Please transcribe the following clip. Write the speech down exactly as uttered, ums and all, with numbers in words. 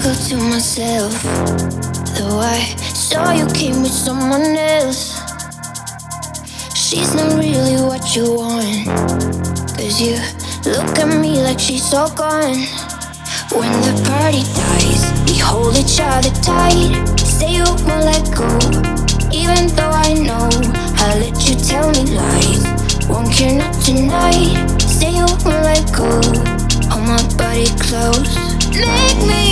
To myself, though I saw you came with someone else. She's not really what you want, cause you look at me like she's all gone. When the party dies, we hold each other tight. Say you won't let go, even though I know I'll let you tell me lies. Won't care not tonight. Say you won't let go, hold my body close. Make me